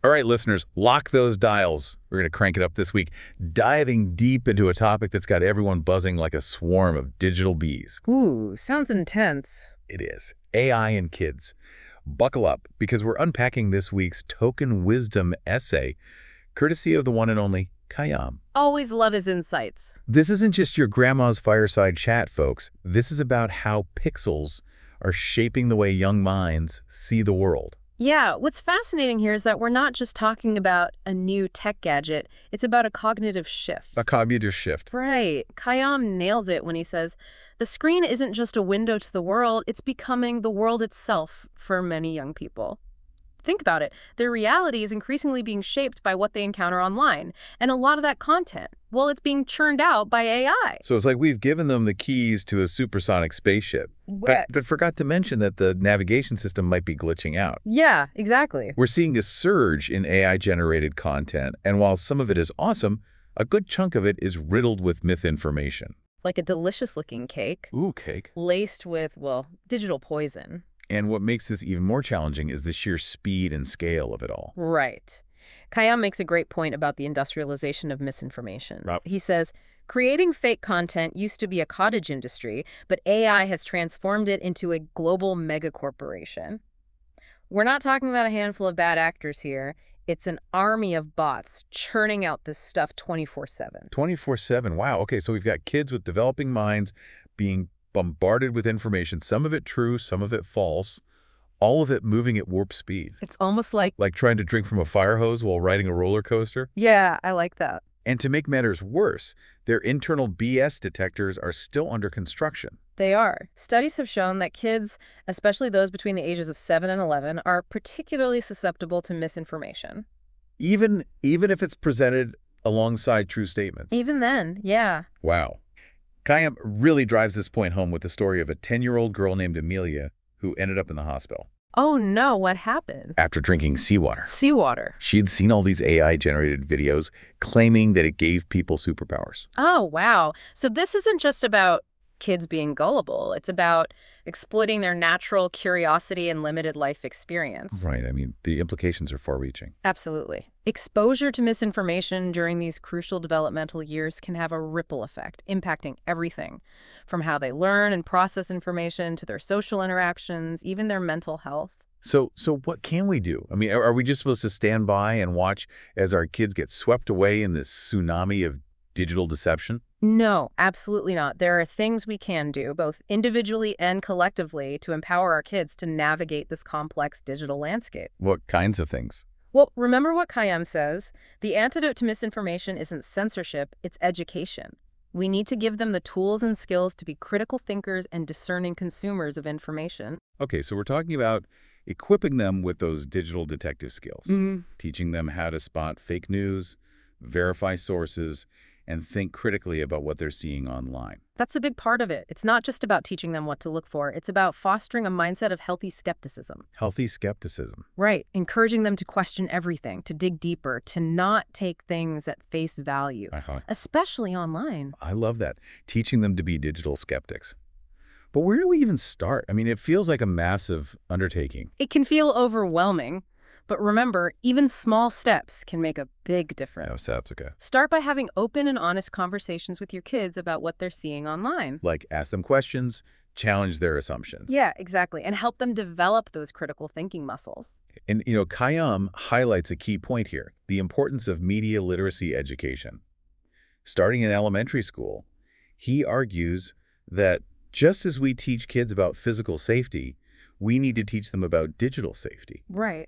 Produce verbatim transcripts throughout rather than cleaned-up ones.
All right, listeners, lock those dials. We're going to crank it up this week, diving deep into a topic that's got everyone buzzing like a swarm of digital bees. Ooh, sounds intense. It is. A I and kids. Buckle up, because we're unpacking this week's Token Wisdom essay, courtesy of the one and only Khayyam. Always love his insights. This isn't just your grandma's fireside chat, folks. This is about how pixels are shaping the way young minds see the world. Yeah, what's fascinating here is that we're not just talking about a new tech gadget. It's about a cognitive shift. A cognitive shift. Right. Khayyam nails it when he says, the screen isn't just a window to the world, it's becoming the world itself for many young people. Think about it. Their reality is increasingly being shaped by what they encounter online. And a lot of that content, well, it's being churned out by A I. So it's like we've given them the keys to a supersonic spaceship, but, but forgot to mention that the navigation system might be glitching out. Yeah, exactly. We're seeing a surge in A I-generated content, and while some of it is awesome, a good chunk of it is riddled with misinformation. Like a delicious-looking cake. Ooh, cake. Laced with, well, digital poison. And what makes this even more challenging is the sheer speed and scale of it all. Right. Khayyam makes a great point about the industrialization of misinformation. Right. He says, creating fake content used to be a cottage industry, but A I has transformed it into a global megacorporation. We're not talking about a handful of bad actors here. It's an army of bots churning out this stuff twenty-four seven. twenty-four seven. Wow. Okay, so we've got kids with developing minds being bombarded with information, some of it true, some of it false, all of it moving at warp speed. It's almost like... Like trying to drink from a fire hose while riding a roller coaster? Yeah, I like that. And to make matters worse, their internal B S detectors are still under construction. They are. Studies have shown that kids, especially those between the ages of seven and eleven, are particularly susceptible to misinformation. Even, even if it's presented alongside true statements? Even then, yeah. Wow. Khayyam really drives this point home with the story of a ten-year-old girl named Amelia who ended up in the hospital. Oh no, what happened? After drinking seawater. Seawater. She'd seen all these A I-generated videos claiming that it gave people superpowers. Oh, wow. So this isn't just about kids being gullible. It's about exploiting their natural curiosity and limited life experience. Right. I mean, the implications are far-reaching. Absolutely. Exposure to misinformation during these crucial developmental years can have a ripple effect, impacting everything from how they learn and process information to their social interactions, even their mental health. So, so what can we do? I mean, are, are we just supposed to stand by and watch as our kids get swept away in this tsunami of digital deception? No, absolutely not. There are things we can do, both individually and collectively, to empower our kids to navigate this complex digital landscape. What kinds of things? Well, remember what Khayyam says. The antidote to misinformation isn't censorship, it's education. We need to give them the tools and skills to be critical thinkers and discerning consumers of information. Okay, so we're talking about equipping them with those digital detective skills, Mm-hmm. teaching them how to spot fake news, verify sources, and think critically about what they're seeing online. That's a big part of it. It's not just about teaching them what to look for. It's about fostering a mindset of healthy skepticism. Healthy skepticism. Right. Encouraging them to question everything, to dig deeper, to not take things at face value, Uh-huh. especially online. I love that. Teaching them to be digital skeptics. But where do we even start? I mean, it feels like a massive undertaking. It can feel overwhelming, but remember, even small steps can make a big difference. No, steps, okay. Start by having open and honest conversations with your kids about what they're seeing online. Like ask them questions, challenge their assumptions. Yeah, exactly, and help them develop those critical thinking muscles. And, you know, Khayyam highlights a key point here, the importance of media literacy education. Starting in elementary school, he argues that just as we teach kids about physical safety, we need to teach them about digital safety. Right.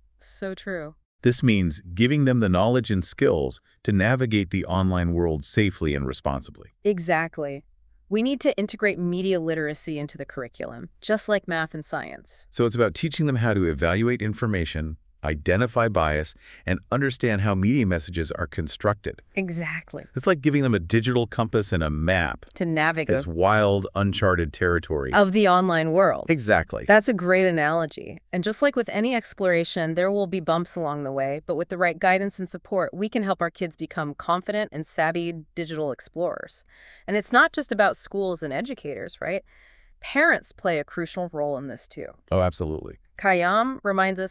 So true. This means giving them the knowledge and skills to navigate the online world safely and responsibly. Exactly. We need to integrate media literacy into the curriculum, just like math and science. So it's about teaching them how to evaluate information, identify bias, and understand how media messages are constructed. Exactly. It's like giving them a digital compass and a map. To navigate This wild, uncharted territory. of the online world. Exactly. That's a great analogy. And just like with any exploration, there will be bumps along the way, but with the right guidance and support, we can help our kids become confident and savvy digital explorers. And it's not just about schools and educators, right? Parents play a crucial role in this too. Oh, absolutely. Khayyam reminds us that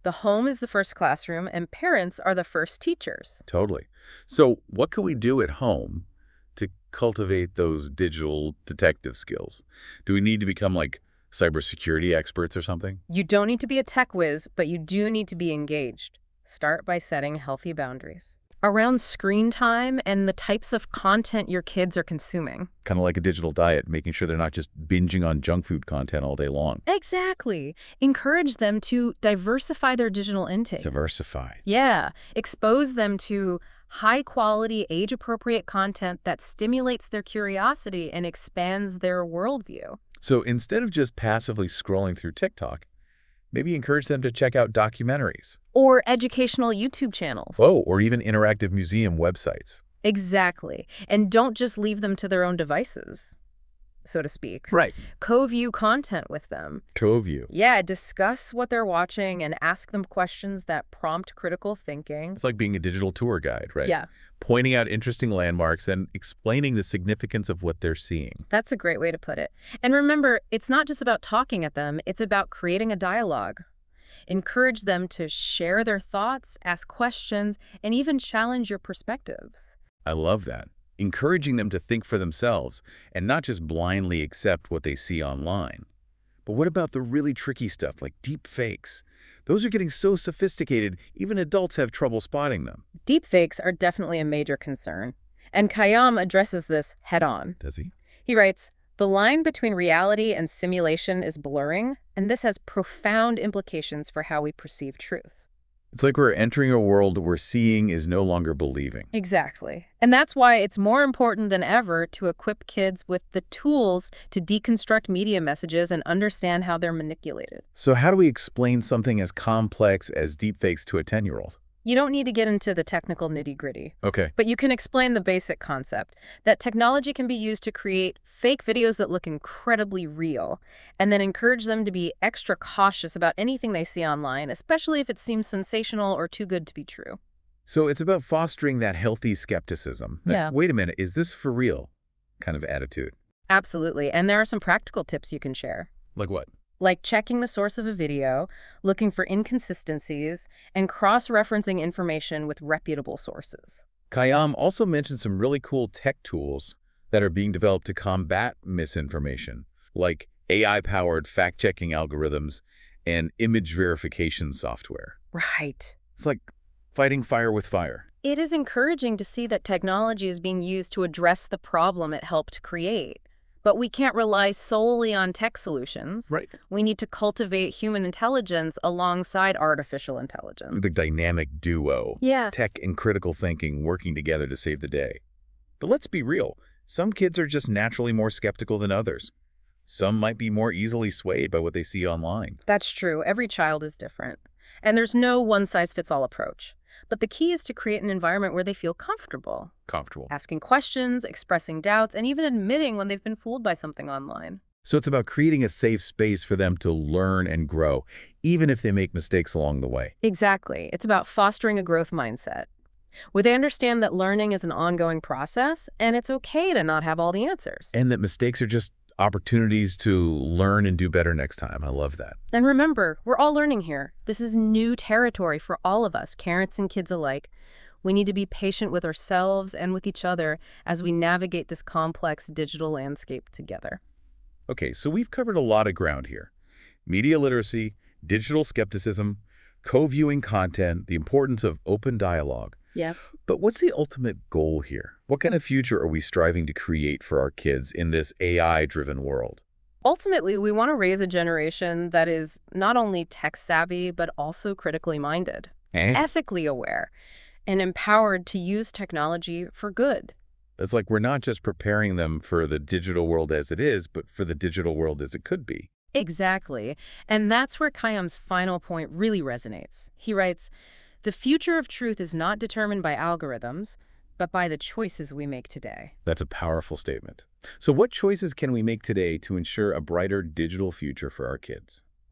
The home is the first classroom, and parents are the first teachers. Totally. So what can we do at home to cultivate those digital detective skills? Do we need to become like cybersecurity experts or something? You don't need to be a tech whiz, but you do need to be engaged. Start by setting healthy boundaries around screen time and the types of content your kids are consuming. Kind of like a digital diet, making sure they're not just binging on junk food content all day long. Exactly. Encourage them to diversify their digital intake. Diversify. Yeah. Expose them to high-quality, age-appropriate content that stimulates their curiosity and expands their worldview. So instead of just passively scrolling through TikTok, maybe encourage them to check out documentaries. Or educational YouTube channels. Oh, or even interactive museum websites. Exactly. And don't just leave them to their own devices, so to speak. Right. Co-view content with them. Co-view. Yeah, discuss what they're watching and ask them questions that prompt critical thinking. It's like being a digital tour guide, right? Yeah. Pointing out interesting landmarks and explaining the significance of what they're seeing. That's a great way to put it. And remember, it's not just about talking at them, it's about creating a dialogue. Encourage them to share their thoughts, ask questions, and even challenge your perspectives. I love that. Encouraging them to think for themselves and not just blindly accept what they see online. But what about the really tricky stuff like deep fakes? Those are getting so sophisticated, even adults have trouble spotting them. Deepfakes are definitely a major concern, and Khayyam addresses this head-on. Does he? He writes, "The line between reality and simulation is blurring, and this has profound implications for how we perceive truth." It's like we're entering a world where seeing is no longer believing. Exactly. And that's why it's more important than ever to equip kids with the tools to deconstruct media messages and understand how they're manipulated. So how do we explain something as complex as deepfakes to a ten-year-old? You don't need to get into the technical nitty-gritty, Okay. but you can explain the basic concept that technology can be used to create fake videos that look incredibly real, and then encourage them to be extra cautious about anything they see online, especially if it seems sensational or too good to be true. So it's about fostering that healthy skepticism. That, Yeah. wait a minute, is this for real kind of attitude? Absolutely. And there are some practical tips you can share, Like what? like checking the source of a video, looking for inconsistencies, and cross-referencing information with reputable sources. Khayyam also mentioned some really cool tech tools that are being developed to combat misinformation, like A I-powered fact-checking algorithms and image verification software. Right. It's like fighting fire with fire. It is encouraging to see that technology is being used to address the problem it helped create. But we can't rely solely on tech solutions. Right. We need to cultivate human intelligence alongside artificial intelligence. The dynamic duo. Yeah. Tech and critical thinking working together to save the day. But let's be real. Some kids are just naturally more skeptical than others. Some might be more easily swayed by what they see online. That's true. Every child is different. And there's no one-size-fits-all approach. But the key is to create an environment where they feel comfortable. Comfortable. Asking questions, expressing doubts, and even admitting when they've been fooled by something online. So it's about creating a safe space for them to learn and grow, even if they make mistakes along the way. Exactly. It's about fostering a growth mindset, where they understand that learning is an ongoing process, and it's okay to not have all the answers. And that mistakes are just opportunities to learn and do better next time. I love that. And remember, we're all learning here. This is new territory for all of us, parents and kids alike. We need to be patient with ourselves and with each other as we navigate this complex digital landscape together. Okay, so we've covered a lot of ground here. Media literacy, digital skepticism, co-viewing content, the importance of open dialogue. Yeah. But what's the ultimate goal here? What kind of future are we striving to create for our kids in this A I-driven world? Ultimately, we want to raise a generation that is not only tech-savvy, but also critically minded, Eh? ethically aware, and empowered to use technology for good. It's like we're not just preparing them for the digital world as it is, but for the digital world as it could be. Exactly. And that's where Khayyam's final point really resonates. He writes, "The future of truth is not determined by algorithms, but by the choices we make today." That's a powerful statement. So what choices can we make today to ensure a brighter digital future for our kids?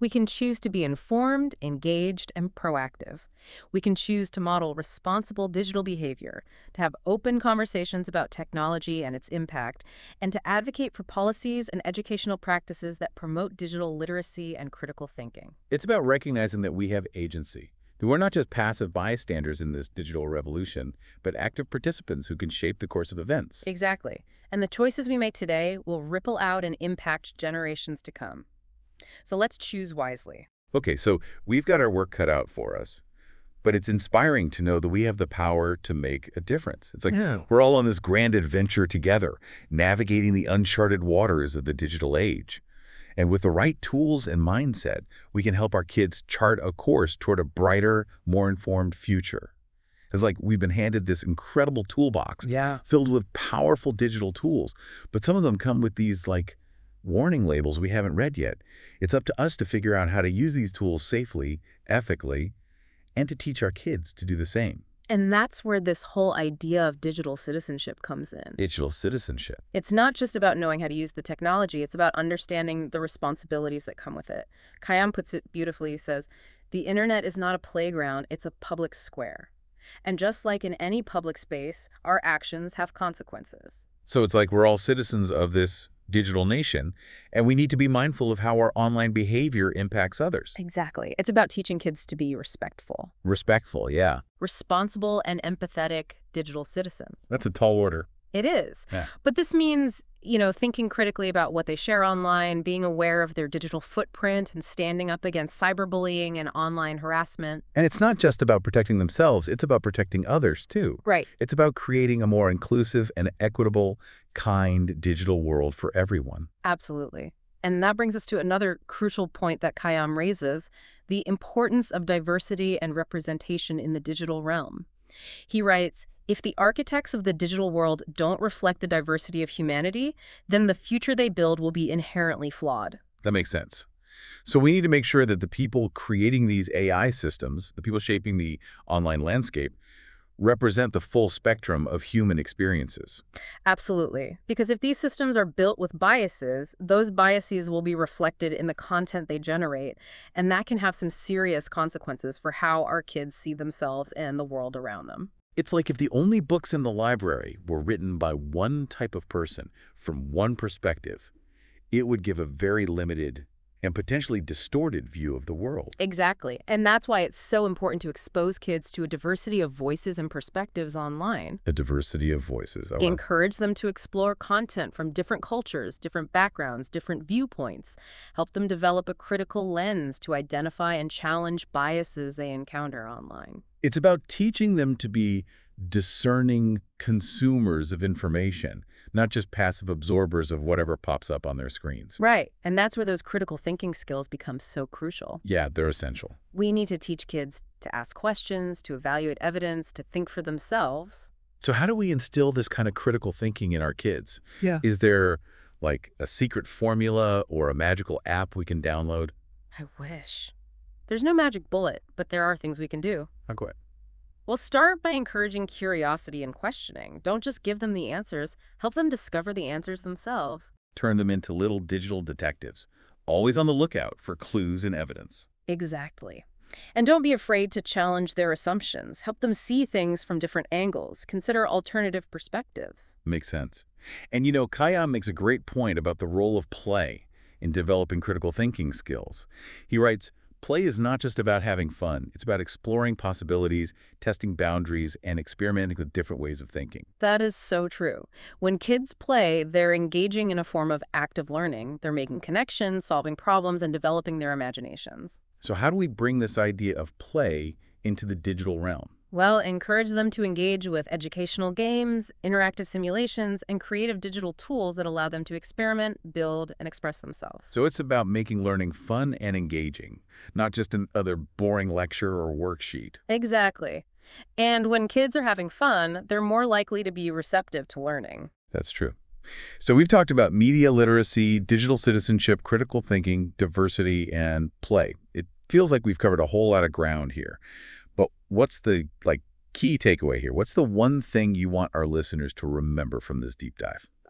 We can choose to be informed, engaged, and proactive. We can choose to model responsible digital behavior, to have open conversations about technology and its impact, and to advocate for policies and educational practices that promote digital literacy and critical thinking. It's about recognizing that we have agency. That we're not just passive bystanders in this digital revolution, but active participants who can shape the course of events. Exactly. And the choices we make today will ripple out and impact generations to come. So let's choose wisely. Okay, so we've got our work cut out for us, but it's inspiring to know that we have the power to make a difference. It's like Yeah. we're all on this grand adventure together, navigating the uncharted waters of the digital age. And with the right tools and mindset, we can help our kids chart a course toward a brighter, more informed future. It's like we've been handed this incredible toolbox Yeah. filled with powerful digital tools, but some of them come with these like warning labels we haven't read yet. It's up to us to figure out how to use these tools safely, ethically, and to teach our kids to do the same. And that's where this whole idea of digital citizenship comes in. Digital citizenship. It's not just about knowing how to use the technology, it's about understanding the responsibilities that come with it. Khayyam puts it beautifully. He says, the internet is not a playground, it's a public square. And just like in any public space, our actions have consequences. So it's like we're all citizens of this digital nation, and we need to be mindful of how our online behavior impacts others. Exactly. It's about teaching kids to be respectful, Respectful, yeah. responsible, and empathetic digital citizens. That's a tall order. It is. Yeah. But this means, you know, thinking critically about what they share online, being aware of their digital footprint, and standing up against cyberbullying and online harassment. And it's not just about protecting themselves, it's about protecting others, too. Right. It's about creating a more inclusive and equitable, kind digital world for everyone. Absolutely. And that brings us to another crucial point that Khayyam raises, the importance of diversity and representation in the digital realm. He writes, if the architects of the digital world don't reflect the diversity of humanity, then the future they build will be inherently flawed. That makes sense. So we need to make sure that the people creating these A I systems, the people shaping the online landscape, represent the full spectrum of human experiences. Absolutely. Because if these systems are built with biases, those biases will be reflected in the content they generate, and that can have some serious consequences for how our kids see themselves and the world around them. It's like if the only books in the library were written by one type of person from one perspective, it would give a very limited and potentially distorted view of the world. Exactly. And that's why it's so important to expose kids to a diversity of voices and perspectives online. A diversity of voices. Oh, wow. Encourage them to explore content from different cultures, different backgrounds, different viewpoints. Help them develop a critical lens to identify and challenge biases they encounter online. It's about teaching them to be discerning consumers of information, not just passive absorbers of whatever pops up on their screens. Right. And that's where those critical thinking skills become so crucial. Yeah, they're essential. We need to teach kids to ask questions, to evaluate evidence, to think for themselves. So how do we instill this kind of critical thinking in our kids? Yeah. Is there like a secret formula or a magical app we can download? I wish. There's no magic bullet, but there are things we can do. I'll go ahead. Well, start by encouraging curiosity and questioning. Don't just give them the answers. Help them discover the answers themselves. Turn them into little digital detectives, always on the lookout for clues and evidence. Exactly. And don't be afraid to challenge their assumptions. Help them see things from different angles. Consider alternative perspectives. Makes sense. And you know, Khayyam makes a great point about the role of play in developing critical thinking skills. He writes, play is not just about having fun. It's about exploring possibilities, testing boundaries, and experimenting with different ways of thinking. That is so true. When kids play, they're engaging in a form of active learning. They're making connections, solving problems, and developing their imaginations. So how do we bring this idea of play into the digital realm? Well, encourage them to engage with educational games, interactive simulations, and creative digital tools that allow them to experiment, build, and express themselves. So it's about making learning fun and engaging, not just another boring lecture or worksheet. Exactly. And when kids are having fun, they're more likely to be receptive to learning. That's true. So we've talked about media literacy, digital citizenship, critical thinking, diversity, and play. It feels like we've covered a whole lot of ground here. But what's the like key takeaway here? What's the one thing you want our listeners to remember from this deep dive?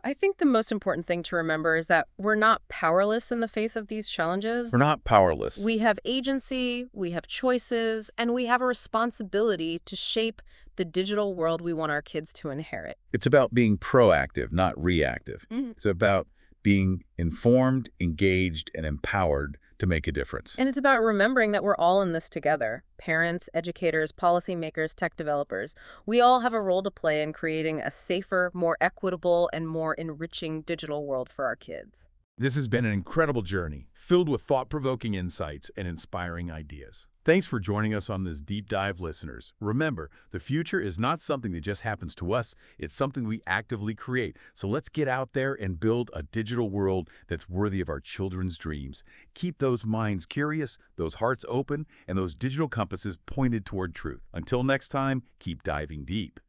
I think the most important thing to remember is that we're not powerless in the face of these challenges. We're not powerless. We have agency, we have choices, and we have a responsibility to shape the digital world we want our kids to inherit. It's about being proactive, not reactive. Mhm. It's about being informed, engaged, and empowered to make a difference. And it's about remembering that we're all in this together. Parents, educators, policymakers, tech developers. We all have a role to play in creating a safer, more equitable, and more enriching digital world for our kids. This has been an incredible journey, filled with thought-provoking insights and inspiring ideas. Thanks for joining us on this deep dive, listeners. Remember, the future is not something that just happens to us, it's something we actively create. So let's get out there and build a digital world that's worthy of our children's dreams. Keep those minds curious, those hearts open, and those digital compasses pointed toward truth. Until next time, keep diving deep.